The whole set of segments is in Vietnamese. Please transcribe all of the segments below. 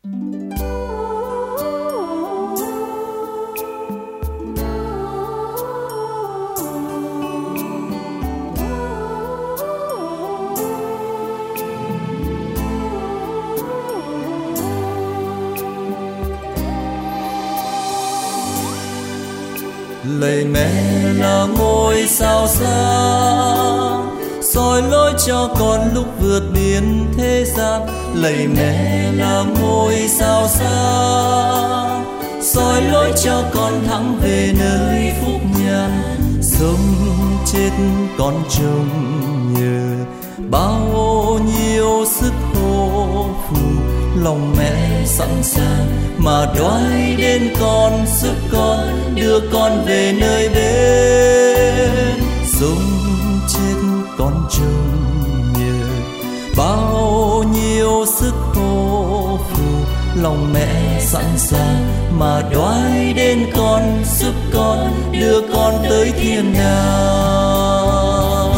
Lạy mẹ là ngôi sao sáng, soi lối cho con lúc vượt biển thế gian. Lạy mẹ là ngôi sao sáng, soi lối cho con thẳng về nơi phúc nhan. Sống chết con trông nhờ, bao nhiêu sức hô phụ, lòng mẹ sẵn sàng mà đoái đến con, giúp con đưa con về nơi bên. Sống chết con trông nhờ, bao nhiêu sức hô phụ, lòng mẹ sẵn sàng mà đoái đến con, giúp con đưa con tới thiên đàng.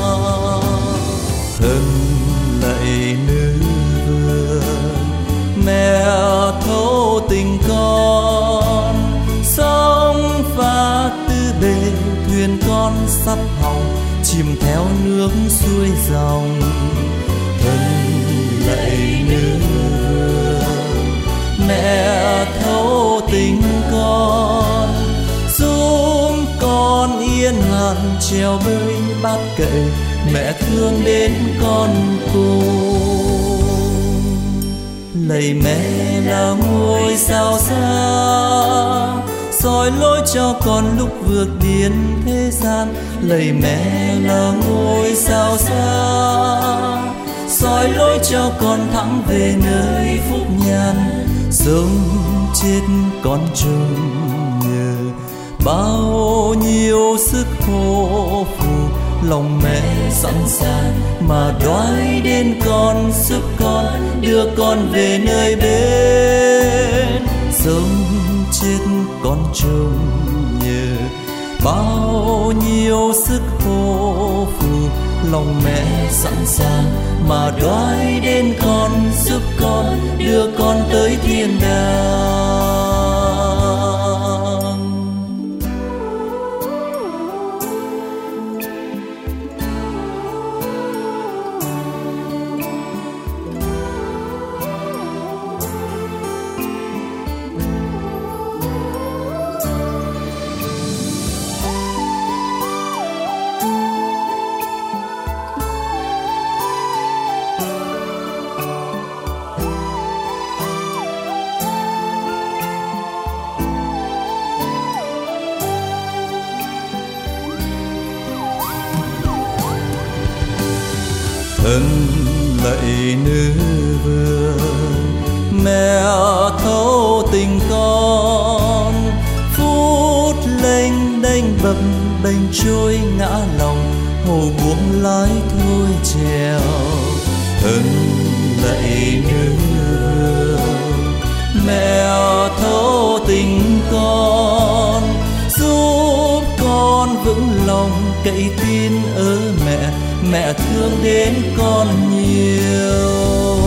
Thân lạy nữ vương, mẹ thấu tình con, sóng pha tư bề thuyền con sắp hỏng, chìm theo nước xuôi dòng. Thân lạy nữ vương, mẹ thấu tình con, giúp con yên hẳn treo bơi bát cậy, mẹ thương đến con cùng. Lạy mẹ là ngôi sao sáng, soi lối cho con lúc vượt biển thế gian. Lạy mẹ là ngôi sao sáng, soi lối cho con thẳng về nơi phúc nhan. Sống chết con trông nhờ, bao nhiêu sức hô phụ, lòng mẹ sẵn sàng mà đoái đến con, giúp con đưa con về nơi bên. Sống chết con trông nhờ, bao nhiêu sức hô phụ, lòng mẹ sẵn sàng mà đoái đến con, giúp con đưa con tới thiên đàng. Thân lạy nữ vương, mẹ thấu tình con, phút lênh đênh bập bềnh trôi ngã lòng, hồ buông lái thôi chèo. Thân lạy nữ vương, mẹ thấu tình con, giúp con vững lòng cậy tin ở mẹ, mẹ thương đến con nhiều.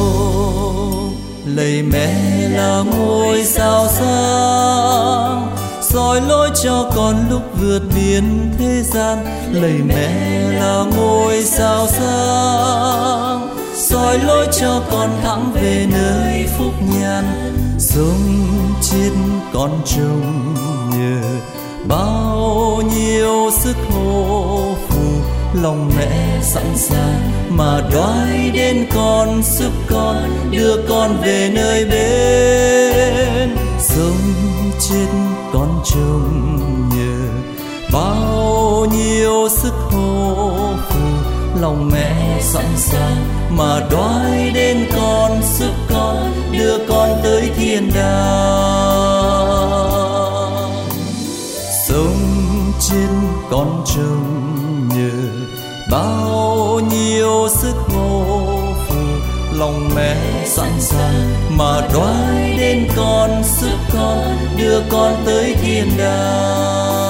Lạy mẹ là ngôi sao sáng, soi lối cho con lúc vượt biển thế gian. Lạy mẹ là ngôi sao sáng, soi lối cho con thẳng về nơi phúc nhan. Sống chết con trông nhờ, bao nhiêu sức hô phụ, lòng mẹ sẵn sàng mà đoái đến con, giúp con đưa con về nơi bên. Sống chết con trông nhờ, bao nhiêu sức hô phụ, lòng mẹ sẵn sàng mà đoái đến con, giúp con đưa con tới thiên đàng. Sống chết con trông nhờ, bao nhiêu sức hô phụ, lòng mẹ sẵn sàng mà đoái đến con, giúp con đưa con tới thiên đàng.